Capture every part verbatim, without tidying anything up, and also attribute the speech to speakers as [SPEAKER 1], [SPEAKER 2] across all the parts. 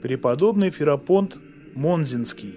[SPEAKER 1] Преподобный Ферапонт Монзинский.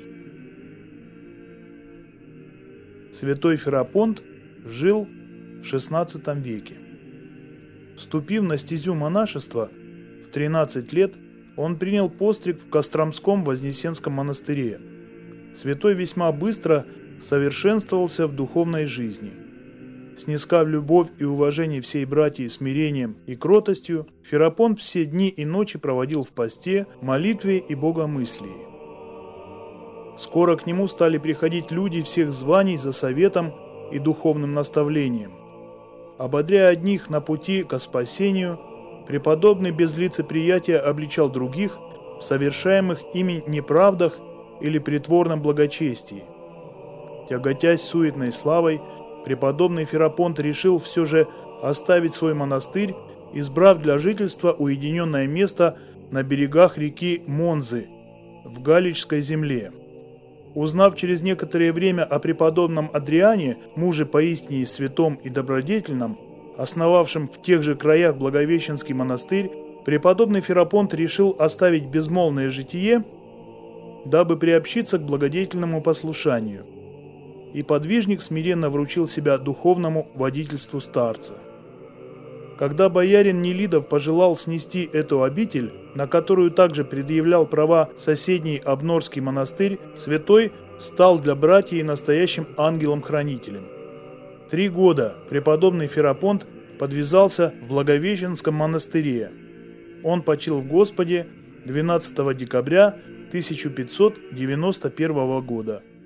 [SPEAKER 1] Святой Ферапонт жил в шестнадцатом веке. Вступив на стезю монашества, в тринадцать лет он принял постриг в Костромском Вознесенском монастыре. Святой весьма быстро совершенствовался в духовной жизни. Снискав любовь и уважение всей братьи смирением и кротостью, Ферапонт все дни и ночи проводил в посте, молитве и богомыслии. Скоро к нему стали приходить люди всех званий за советом и духовным наставлением. Ободряя одних на пути ко спасению, преподобный без лицеприятия обличал других в совершаемых ими неправдах или притворном благочестии. Тяготясь суетной славой, преподобный Ферапонт решил все же оставить свой монастырь, избрав для жительства уединенное место на берегах реки Монзы в Галичской земле. Узнав через некоторое время о преподобном Адриане, муже поистине святом и добродетельном, основавшем в тех же краях Благовещенский монастырь, преподобный Ферапонт решил оставить безмолвное житие, дабы приобщиться к благодетельному послушанию. И подвижник смиренно вручил себя духовному водительству старца. Когда боярин Нелидов пожелал снести эту обитель, на которую также предъявлял права соседний Обнорский монастырь, святой стал для братьев настоящим ангелом-хранителем. Три года преподобный Ферапонт подвязался в Благовещенском монастыре. Он почил в Господе двенадцатого декабря тысяча пятьсот девяносто первого года.